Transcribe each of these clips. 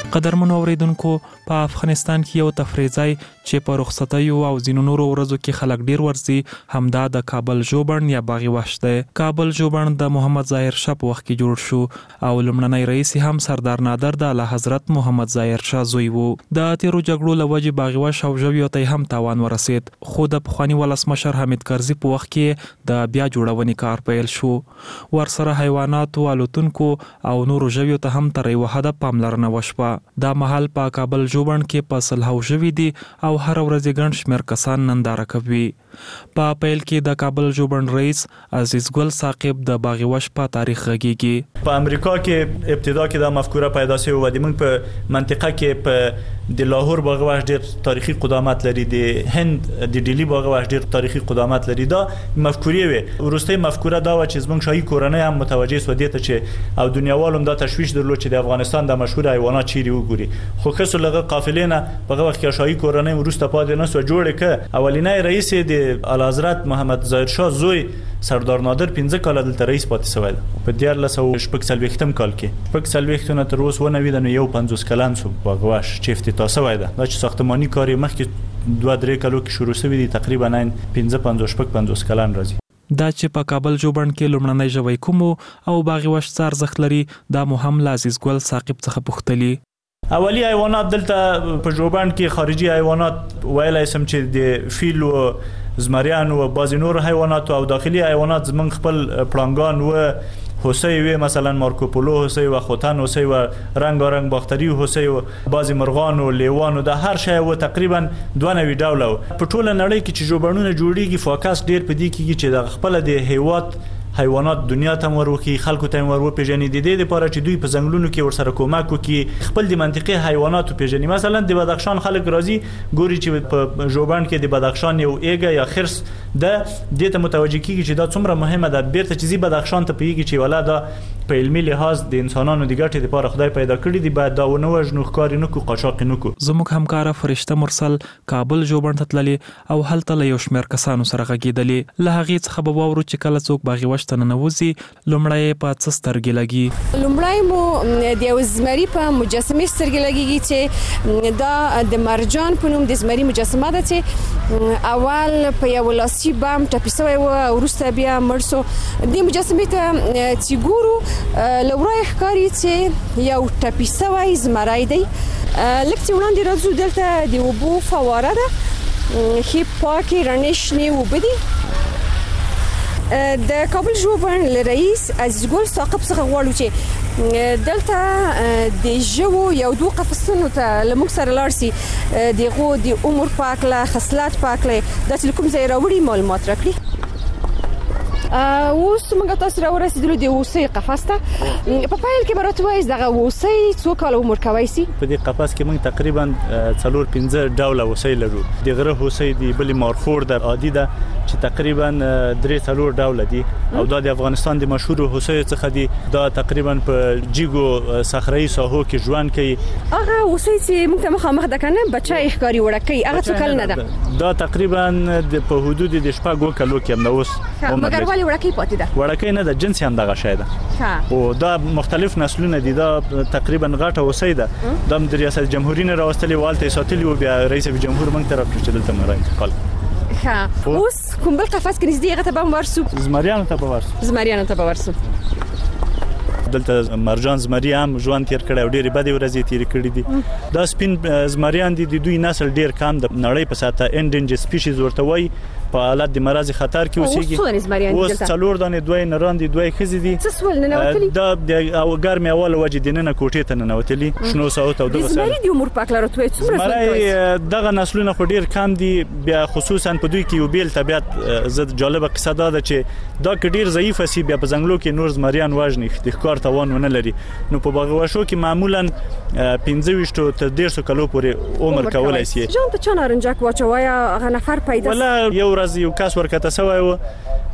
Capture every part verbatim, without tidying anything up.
قدرمنو اوریدونکو په افغانستان کې یو تفریح ځای چې په رخصتیو او ځینو نورو ورځو کې خلک ډیر ورځي همدا د کابل ژوبڼ یا باغ وحش دی. کابل ژوبڼ د محمد ظاهر شاه په وخت کې جوړ شو او لومړنی رئیس هم سردار نادر د اعلی حضرت محمد ظاهر شاه زوی وو. د تیرو جګړو له وجې باغ وحش او ژویو ته هم تاوان ورسید، خو د پخواني ولسمشر حامد کرزي په وخت کې د بیا جوړونې کار پیل شو. ورسره حیواناتو، الوتونکو او نورو ژویو ته هم تر یوه حده پاملرنه وشوه. دا مهال په کابل ژوبڼ کې په سلهاو ژوي دي او هر ورځ ګڼ شمېر کسان ننداره کوي. په پیل کې د کابل ژوبڼ رئیس عزیز ګل ثاقب د باغ وحش په تاریخ غږیږي. په امریکا کې ابتدا کې دا مفکوره پیدا شوه و د موږ په منطقه کې په د لاهور باغ وحش ډېر تاریخي قدامت لري، د هند د ډیلی باغ وحش ډېر تاریخي قدامت لري. دا مفکورې وي. وروستۍ مفکوره دا و چې زموږ شاهي کورنۍ هم متوجه سو دي ته چې او دنیاوالو هم دا تشویش درلود چې د افغانستان د مشهور حیوانات چیرې وګوري. خو خصو لغه قافلې نه په هغه وخت کې شاهي کورنۍ وروسته پاتې نه سو جوړه ک اولینای رئیس د اعلی حضرت محمد ظاهر شاه زوی سردار نادر پنځه کال دلته رئیس پاتې شوی دی. په دیارلس او شپږ څلوېښتم کال کې شپږ څلوېښتونه تر اوسه ونوي د یو پنځوس کلن سو باغ وحش چې افتتاح شوی دی. دا چې ساختماني کار مخکې دوه درې کالو کې شروع شوی دی، تقریبا پنځه پنځوس شپږ پنځوس کلن راځي. دا چې په کابل ژوبڼ کې لومړنی ژوی کومو او باغ وحش څه ارزښت لري دا مو هم له عزیز ګل ثاقب څخه پوښتلي. اولی حیوانات دلته په ژوبڼ کې خارجي حیوانات ویلای سم چې د فیل او زمریان او بعضی نور حیوانات او داخلي حیوانات زمون خپل پړانګان و هوسۍ وي، مثلا مارکوپولو هوسۍ و خوتن هوسۍ و رنگارنگ باختری هوسۍ و بعضی مرغان و لیوان و د هر شی و تقریبا دوه نوي ډوله. په ټوله نړۍ کې چې ژوبڼونه جوړیږي فوکس ډیر په دې کې چې د خپل د هیواد حیوانات دنیا ته وروخي، خلکو ته ورو پیژني. د دې لپاره چې دوی په ځنګلونو کې ورسره کومک وکړي، خپل د منطقې حیوانات پیژني. مثلا د بدخشان خلک راځي ګوري چې په ژوبڼ کې د بدخشان یو ایګه یا خرس د دې ته متوجه کیږي چې دا څومره مهمه ده. بیرته چې زی بدخشان ته پیږي چې ولا دا په علمي لحاظ د انسانانو د ګټې لپاره خدای پیدا کړی دی، باید دا ونه وژنو، ښکار نه کو، قاچاق نه کو. زموږ همکار فرشته مرسل کابل ژوبڼ ته تللی او هلته له یو شمېر کسانو سره غږېدلې. له هغې څخه به واورو چې کله څوک باغ وحش ته ننوځي لومړی په څه سترګې لګي. لومړی مو د یو زمري په مجسمې سترګې لګېږي چې دا د مرجان په نوم د زمري مجسمه ده چې اول په یو لاسي بم ټپي شوی و او وروسته بیا مړ سو. دې مجسمې ته چې ګورو له ورایه ښکاري چې یو ټپي شوی زمری دی. لږ چې وړاندې راځو دلته د اوبو فواره ده، ښې پاکې رڼې شنې اوبه دي. د کابل ژوبڼ له رئیس عزیز ګل ثاقب څخه غواړو چې دلته د ژوو یو دوه قفسونو ته له موږ سره لاړ سي، دغه د عمر په هکله، خصلت په هکله، داسې له کوم ځای راوړي معلومات راکړي. اوس موږ تاسو را ورسېدلو د هوسۍ قفس ته. په پیل کې به راته وایئ دغه هوسۍ څو کاله عمر کولی شي؟ په دې قفس کې موږ تقریبا څلور پنځه ډوله هوسۍ لرو. د غره هوسۍ دی، بلې مارخور ده، عادي ده چې تقریبا درې څلور ډوله دي او دا د افغانستان د مشهور هوسۍ څخه دي. دا تقریبا په جیګو صحرایي ساحو کې ژوند کوي. هغه هوسۍ چې موږ ته مخامخ ده کنه بچی ښکاري وړکۍ، هغه څو کلنه ده؟ دا تقریبا په حدود د شپږو کلو کې هم اوس مګر ولې وړکۍ پاتې ده؟ وړکۍ نه ده، جنس هم دغه شی ده او دا مختلف نسلونه دي. دا تقریبا غټه هوسۍ ده. دا د ریاست جمهوریت نه راوستلې والته ساتلې او بیا رئیس جمهور موږ ته راکړي چې دلته مې انتقال. ښه، اوس کوم بل قفس کې نږدې هغه ته به ورسو؟ زمریانو ته به ورسو. زمریانو ته به ورسو. دلته مرجان زمری هم ژوند تیر کړی او ډېرې بدې ورځې تیر کړې دي. دا سپین زمریان دي، د دوی نسل ډېر کم د نړۍ په ساته انډینجن سپیشیز ورته وایي. په حالت د مرض خطر کې اوسېږي. اوس څلور دانې دوی نران دي، دوی ښځې دي. څه سول ننوتلي؟ دا د ګرمې اوله وجې د ننه کوټې ته ننوتلي، شنو ساحو ته. د زمري د عمر په هکله راته وایئ څومره زمری دغه نسلونه خو ډېر کم دي. بیا خصوصا په دوی کې یو بیل طبیعت زه جالبه قصه دا ده چې دا که ډېر ضعیفه سي بیا په ځنګلو کې نور زمریان وژني، د ښکار توان ونه لري. نو په باغ وحشو کې معمولا پنځه ویشتو تر ډېرسو کلو پورې عمر کولی شي. ځان ته چا نارنجک واچوه یا هغه نفر پیدا ولا یو ورځ یو کس ورکته شوی و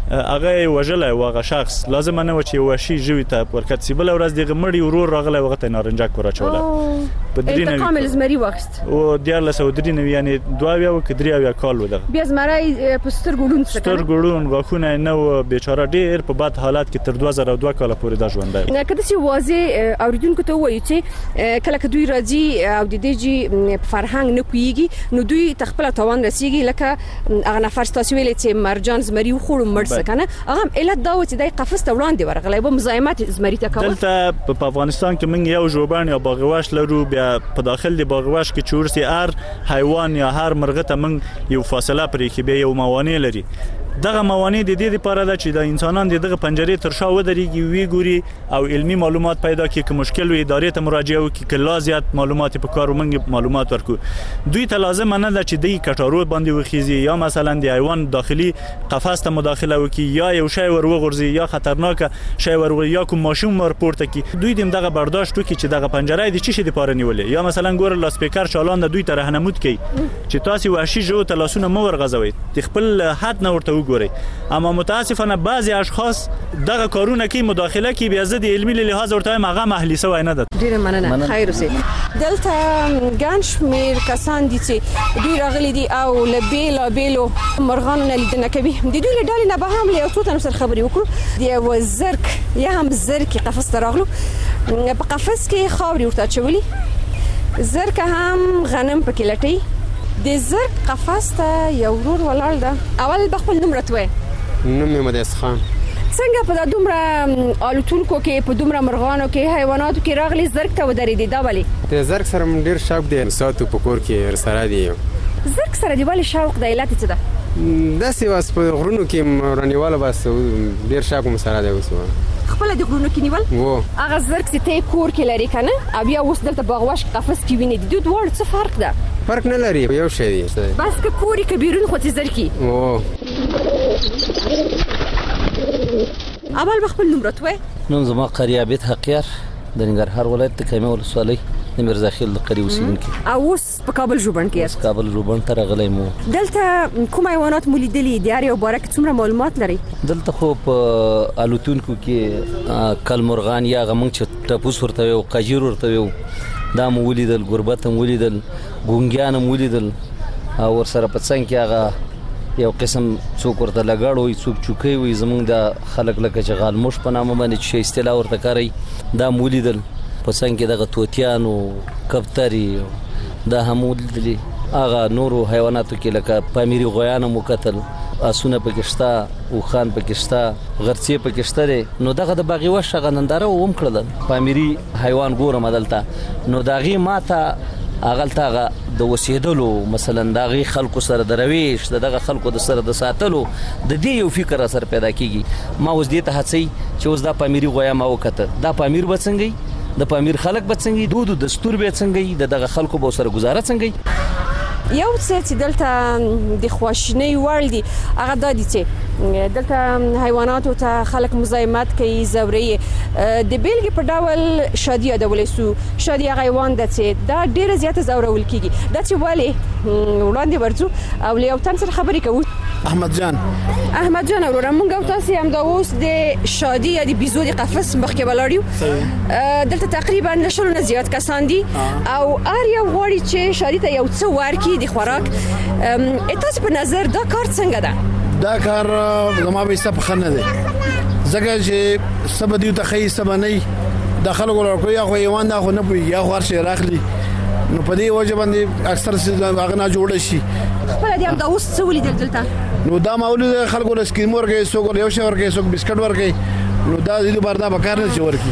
هغه وجلای واغه شخص لازم نه و چې وشي جوی ته ورکت سی بل ورځ دغه مړی ورور راغله وخت نارنجک ورچوله په درې نه کامل زمری وخت او دیار له سعودي نه یعنی دواویا او کدریا یا کال وده بیا زمری په ستر ګړون ستر ګړون غاخونه نه بیچاره ډیر په بد حالت کې تر دوه زره او دوه کال پورې دا ژوند دی. نه کله چې واځي اوریدونکو ته وایي چې کله کدوې راځي او د دې جی فرهنګ نه کويږي نو دوی تخپل توان رسیږي لکه هغه نفر تاسو ویلې چې مرجان زمری وخوړ مړ سکنه هغه علت دا و چې د قفس ته وړاندې ورغلی و مزاحمت زمری ته کول. دلته په افغانستان کې موږ یو ژوبان یا باغوش لرو بیا په داخل د باغوش کې چورسي هر حیوان یا هر مرغه ته موږ یو فاصله پرې کې به یو موانع لري. دغه موانع د دې لپاره ده چې د انسانان دغه پنجرې تر شا ودرېږي وی ګوري او علمي معلومات پیدا کړي. که مشکل وي ادارې ته مراجعه وکړي، که لازم معلومات په کار ومنګ معلومات ورکو. دوی ته لازم نه ده چې د کټارو باندې وخیزي یا مثلا د حیوان داخلي قفس ته مداخله وکړي یا یو شی ور وغورځي یا خطرناک شی ور وغورځي یا کوم ماشوم ور پورته کړي. دوی دیم دغه برداشت وکړي چې دغه پنجره د چی شي لپاره نیولې یا مثلا ګور لا سپیکر چالان دوی ته راهنمود کړي چې تاسو وحشي جو تلاسونه مو ورغځوي، خپل حد نه ورته وګورئ. اما متاسفانه بعضی اشخاص دغه کارونه کې مداخله کوي بیا زه د علمي لحاظ ورته هغه محلی سوی نه ده. ډیره مننه. خیر اوسئ. دلته ګڼ شمېر کسان دي چې دوی راغلي دي او له بېلابېلو مرغانو نه لیدنه کوي. د دوی له ډلې نه به هم له یو څو تنو سره خبرې وکړو. د یوه زرک یا هم زرکې قفس ته راغلو. په قفس کې خاورې ورته اچولي، زرکه هم غنم پکې لټوي. د زرک قفس ته یو ورور ولاړ ده. اول به خپل نوم راته وایه. نوم یې مدیس خان. څنګه په دومره الوتونکو کې په دومره مرغانو کې حیواناتو کې راغلي زرک ته ودرېدې؟ دا ولې؟ د زرک سره م ډېر شوق دی، ساتو په کور کې سره دی. زرک سره دی ولې شوق دی؟ علت څه ده؟ داسې بس په غرونو کې رانیواله بس ډېر شوق م سره دی. اوس خپل د غرونو کې نیول و هغه زرک چې ته کور کې لري کنه او بیا اوس دلته باغوش قفس کې ویني د دوی دواړو څه فرق ده؟ فرق نه لري، یو شی دی. بس که کوري کبیرون خو زرکی او اول به خپل نوم راته وایه. نوم زما قری عابد حقیار د ننګرهار ولایت د کامې ولسوالۍ د میرزا خیل د قری اوسیدونکی. او اوس په کابل ژوبڼ کې یاست؟ کابل ژوبڼ ته راغلی مو. دلته کوم حیوانات مو لیدلي د هر یو باره کې څومره معلومات لري؟ دلته خو په الوتونکو کې کلمرغان یا هغه موږ چې ټپوس ورته ویو، قاجیر ورته ویو، دا مو ولیدل، ګوربت هم ولیدل، ګونګیان هم ولیدل او ورسره په څنګ کې هغه یو قسم څوک ورته لګاړ وي، څوک چوکۍ وي، زمونږ د خلک لکه چې غالموش په نامه باندې چې اصطلاح ورته کاروي دا هم ولیدل. په څنګ کې دغه طوطیان او کبترې دا هم ولیدلي. هغه نورو حیواناتو کې لکه پامیري غویان هم وکتل، آسونه پکې شته، اوښان پکې شته، غرڅې پکې شته دی. نو دغه د باغي وش هغه ننداره هم کړل. پامیري حیوان ګورم دلته نو د هغې ماته هغلته هغه د اوسېدلو مثلا د هغې خلکو سره د رویش د دغه خلکو د سره د ساتلو د دې یو فکر را سره پیدا کېږي. ما اوس دې ته هڅوي چې اوس دا پامیري غویا ما وکته، دا پامیر به څنګه د پامیر خلک به څنګه دود او دستور به څنګه د دغه خلکو به سره گزاره څنګه. یو څه چې دلته د خواشینۍ وړ دي هغه دا دي چې دلته حیواناتو ته خلک مزاحمت کوي، زوري. د بیلګې په ډول شادي یادولی سو. شادي هغه حیوان ده چې دا ډېره زیاته زورول کېږي. دا چې ولې وړاندې ورځو او له یو تن سره خبرې کوو. احمد جان احمد جان وروره موږ او تاسو هم دا اوس د شادي یا د بیزو د قفس مخکې ولاړ یو. دلته تقریبا له شلو نه زیات کسان دي او هر یو غواړي چې شادي ته یو څه ورکړي د خوراک. تاسو په نظر دا کار څنګه ده؟ دا کار زما به څه په نه دی ځکه چې سبا دیو ته خې سبا نه د خلکو ورکو یا خو ایوان دا خو نه پوي یا خو شي راخلي. نو په دې وجه باندې اکثر هغه نه جوړ شي. خپل دې هم دا اوس څه ولیدل دلته؟ نو دا مولود خلکو له سکیم ورکې څوک یو شي ورکې څوک بسکټ ورکې. نو دا دې بردا به کار نه شي ورکې.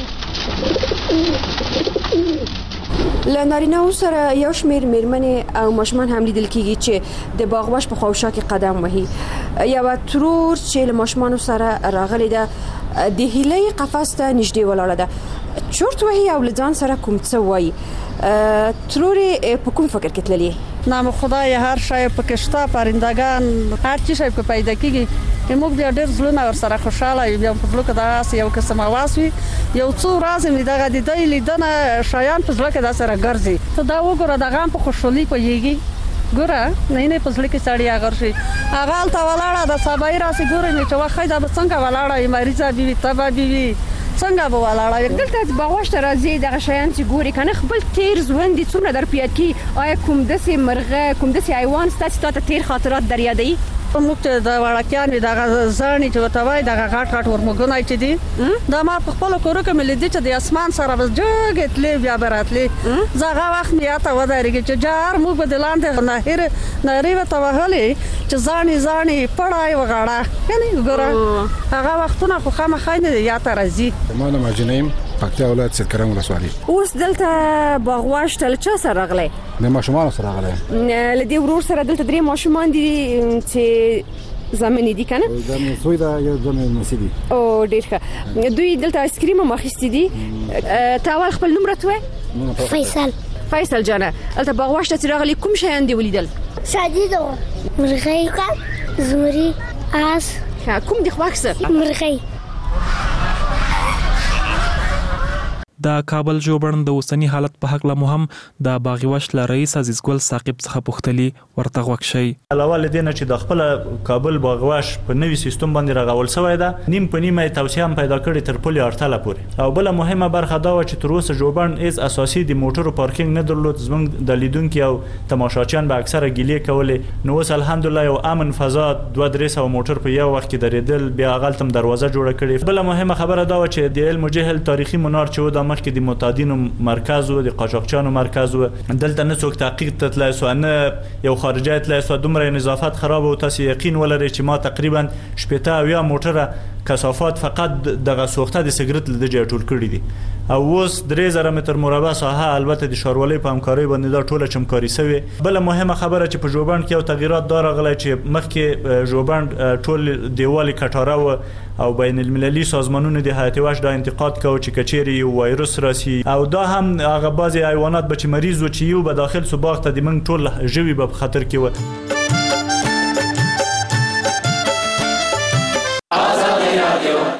له نارینه‌و سره یو شمېر میرمنې او ماشومان هم لیدل کېږي چې د باغوش په خواوشا کې قدم وهي. یوه ترور چې له ماشومانو سره راغلې ده د هیلۍ قفس ته نږدې ولاړه ده، چورت وهي او له ځان سره کوم څه وایي. ترورې په کوم فکر کې تللې؟ نام خدای هر شی پکې شته، پرندگان هر چی شی په پیدا کېږي. موږ بیا ډېر زړونه ورسره خوشاله یو. بیا په زړه کې داسې یو قسم اواز وي، یو څو ورځې مې دغه د دې لیدنه شیان په زړه کې داسې راګرځي. ته دا وګوره دغه هم په خوشحالي پوهېږي ګوره نه نه پزړه کې سړی اگر شي هغه تا ولاړه د سبای راسي ګوره نه چې واخې دا څنګه ولاړه مریضه بي تبا بي څنګه به ولاړه دلته باغوش ته راځي د غشیان چې ګوري کنه خپل تیر ژوند دي څومره در پیاد کی آیا کوم دسي مرغه کوم دسي حیوان ستاسو ته تیر خاطرات در یادي موږ ته د وړکیان د ځانې چې وتاوي د غاټ غاټ ورمګونای چې دي دا ما په خپل کورو کې ملي دي چې د اسمان سره بس جوګت لې بیا براتلې زغه وخت میا ته ودارېږي چې جار موږ په دلاندې نهر نهري وته وهلې چې ځانې ځانې پړای وغاړه یعنی ګوره هغه وختونه خو خامخا نه یا ته راځي ما نه ماجنیم پکتیا ولایت سرکرم ولسوالي اوس دلته باغواش تل چا سره راغلی د ماشومان سره راغلی لدی ورور سره دلته درې ماشومان دي چې زمینی دي کنه زمین سوی دا یو زمین نسیدي او ډیر ښه دوی دلته آیس کریم هم اخیستی دي تاول خپل نوم راته فیصل فیصل جانه دلته باغواش ته راغلی کوم شیان دی ولیدل شادي دو مرغی زمری اس کوم دی خواخسه مرغی د کابل ژوبڼ د اوسنی حالت په حق له مهم د باغوش ل رئیس عزیز ګل ثاقب څخه پوښتلی ورته وښی علاوه لدینه چې د خپل کابل باغوش په نوي سیستم باندې راغول شوی دا نیم په نیمه توسعه هم پیدا کړې تر پولي ارتله پورې او بل مهمه برخه دا و چې تر اوسه ژوبڼ از اساسي د موټرو پارکینګ نه درلود زموږ د لیدونکو او تماشاچیان به اکثره ګیلې کولې نو اوس الحمدلله یو امن فضا دوه درې سو موټر په یو وخت کې درېدل بیا غلطم دروازه جوړه کړې بل مهمه خبره دا و چې د علم جهل تاریخي منار چې و د مخکې د معتادینو مرکز و د قاچاقچانو مرکز و دلته نه څوک تحقیق تتلای سو نه یو خارجي تلای سو دومره نظافت خراب او تاسو یقین ولرئ چې ما تقریبا شپږ یا موټره کثافات فقط دغه سوخته د سیګریټ لدی ټول کړی دي او اوس درې زره متر مربع ساحه البته د شاروالۍ په همکارۍ باندې دا ټوله چمکاري سوي بل مهمه خبره چې په ژوبڼ کې یو تغیرات دار غلای چې مخکې ژوبڼ ټول دیوالي کټاره و او بین المللي سازمانونو د هیئت وحش د انتقاد کو چې کچيري وایروس راسي او دا هم هغه بعضي حیوانات به چې مریض و چې یو به داخل سو باغ ته د من ټول ژوي په خطر کې و